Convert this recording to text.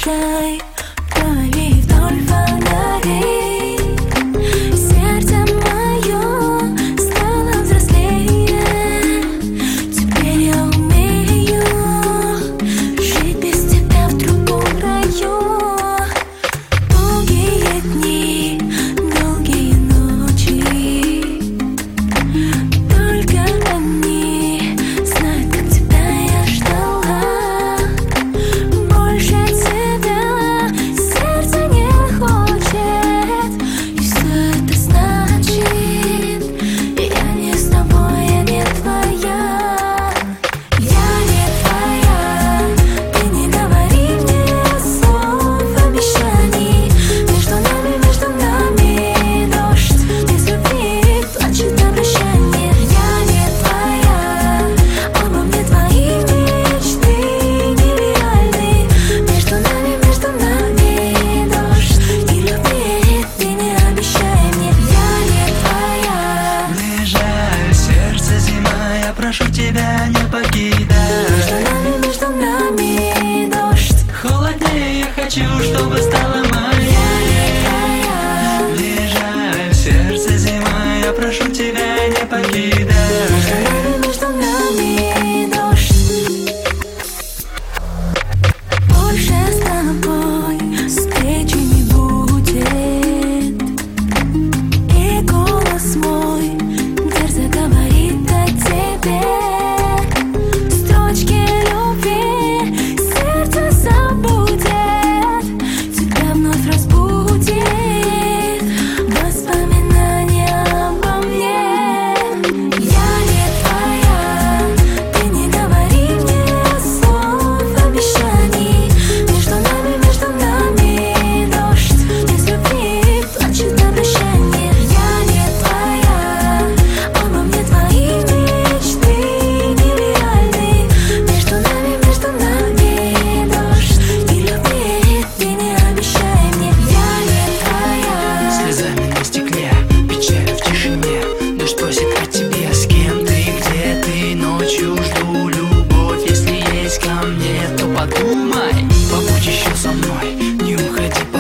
обещай, пали вдоль фонарей. Сердце мое стало взрослее, теперь я умею жить без тебя в другом раю. Долгие дни, долгие ночи, только они знают, как тебя я ждала. Больше тебя сердце не хочет, и все это значит, я не с тобой, я не твоя. Я не твоя, ты не говори мне слов обещаний. Между нами дождь, без любви плачет на прощание. Я не твоя, обо мне твои мечты нереальны. Между нами дождь, и любви ты не обещай мне. Я не твоя. Ближай, сердце зима, я прошу тебя, не покидай. Между нами дождь. Холоднее, я хочу, чтобы стало моей. Я не твоя. Ближай, сердце зима, я прошу тебя, не покидай. Между нами дождь. Больше с тобой встречи не будет, и голос мой дерзко говорит о тебе. Строчки любви сердце забудет, тебя вновь разбудит воспоминания обо мне. Я не твоя, ты не говори мне слов обещаний. Между нами дождь, без любви плачет на прощание. Я не твоя, обо мне твои мечты нереальны. Между нами дождь, и любви ты не обещай мне. Я не твоя. Слезами на стекле, печаль в тишине. Дождь просит о тебе, с кем ты, где ты. Ночью жду любовь, если есть ко мне, то подумай, побудь еще со мной, не уходи.